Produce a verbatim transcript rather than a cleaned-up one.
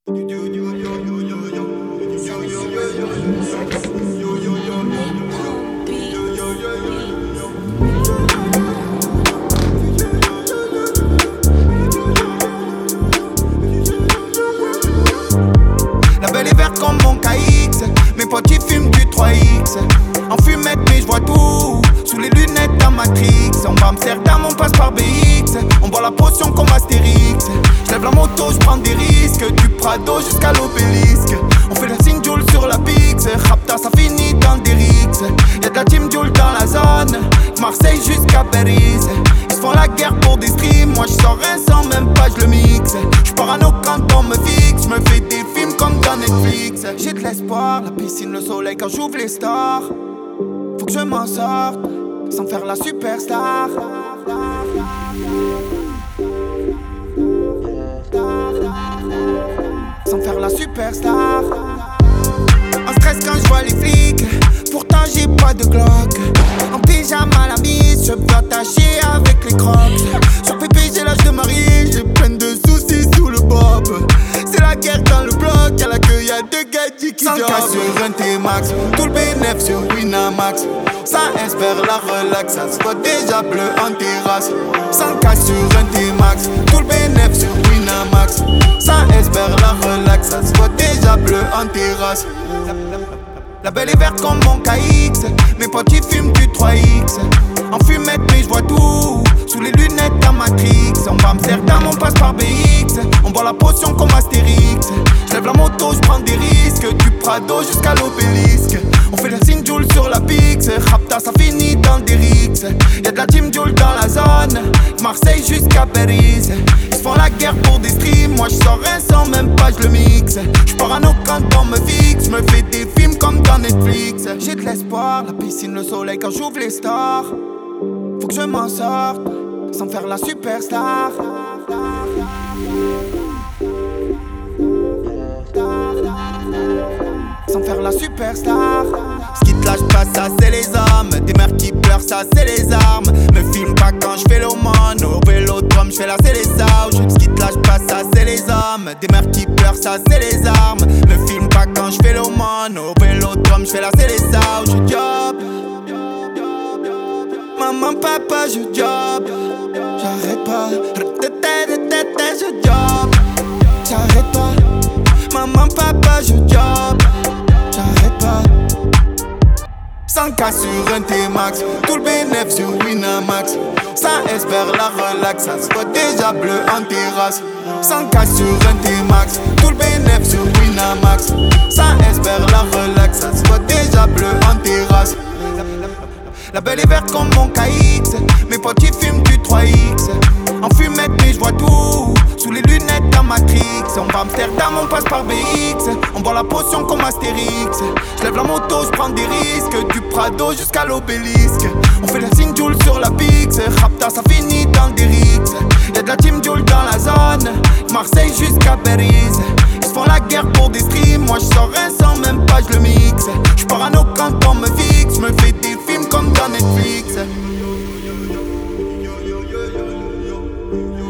La belle est verte comme mon K X. Mes potes ils fument du trois X. En fumette mais je vois tout. Sous les lunettes à Matrix. On va Amsterdam, on passe par B X. On boit la potion comme Astérix. J'lève la moto, j'prends des risques. Du Prado jusqu'à l'obélisque. On fait la signe Joule sur la Pix. Rapta ça finit dans des rixes. Y'a de la team Joule dans la zone. Marseille jusqu'à Paris. Ils se font la guerre pour des streams. Moi j'sors rien sans même pas j'le mixe. J'pars parano quand on me fixe. J'me fais des films comme dans Netflix. J'ai de l'espoir, la piscine, le soleil quand j'ouvre les stars. Faut que je m'en sorte sans faire la superstar. Sans faire la superstar. En stress quand je vois les flics. Pourtant j'ai pas de Glock. En pyjama la mise, je peux attacher avec les crocs. Sur pépé j'ai l'âge de marier. J'ai plein de soucis sous le bob. C'est la guerre dans le bloc. Y'a la queue, y'a deux gadgets qui jobent. cent K sur un T-Max. Tout le bénéf sur Winamax. Ça espère la relax. Ça se voit déjà bleu en terrasse. cent K sur un T-Max. Tout le bénéf sur Winamax. Ça espère la relax. Ça se voit déjà bleu en terrasse. La belle est verte comme mon K X. Mes potes ils fument du trois X. En fumette mais je vois tout. Sous les lunettes à Matrix. On va Amsterdam, on passe par B X. On boit la potion comme Astérix. J'lève la moto, j'prends des risques. Du Prado jusqu'à l'obélisque. On fait la signe Joule sur la Pix. Rapta ça finit dans des rixes. Y'a de la team Joule dans la zone. Marseille jusqu'à Paris. Ils se font la guerre pour des streams. Moi j'sors rien sans même pas j'le mixe. J'suis parano quand on me fixe. J'me fais des films comme dans Netflix. J'ai de l'espoir, la piscine, le soleil quand j'ouvre les stars. Faut que je m'en sorte sans faire la superstar. Sans faire la superstar. Ce qui te lâche pas, ça c'est les hommes. Des mères qui pleurent, ça c'est les armes. Me filme pas quand je fais l'aumône. Au vélodrome, je fais la c'est les sauges. Ce qui te lâche pas, ça c'est les hommes. Des mères qui pleurent, ça c'est les armes. Me filme pas quand je fais l'aumône. Au vélodrome, je fais la c'est les sauges. Je job. Maman, papa, je job. J'arrête pas. Je job. J'arrête pas. Maman, papa, je job. J'arrête pas. cent K sur un T-Max. Tout le bénéf sur Winamax. Ça espère la relax. Ça se voit déjà bleu en terrasse. cent K sur un T-Max. Tout le bénéf sur Winamax. Ça espère la relax. Ça se voit déjà bleu en terrasse. La belle est verte comme mon K X. Mes potes ils fument du trois X. En fumette mais je vois tout. Sous les lunettes à Matrix. On va Amsterdam, on passe par B X. On boit la potion comme Astérix. J'lève la moto, j'prends des risques. Du Prado jusqu'à l'obélisque. On fait la signe Joule sur la Pix. Rapta ça finit dans des rixes. Y'a de la team Joule dans la zone. Marseille jusqu'à Paris. Ils se font la guerre pour des streams. Moi j'sors rien sans même pas j'le mixe. J'suis parano quand on me fixe. J'me fais des films comme dans Netflix.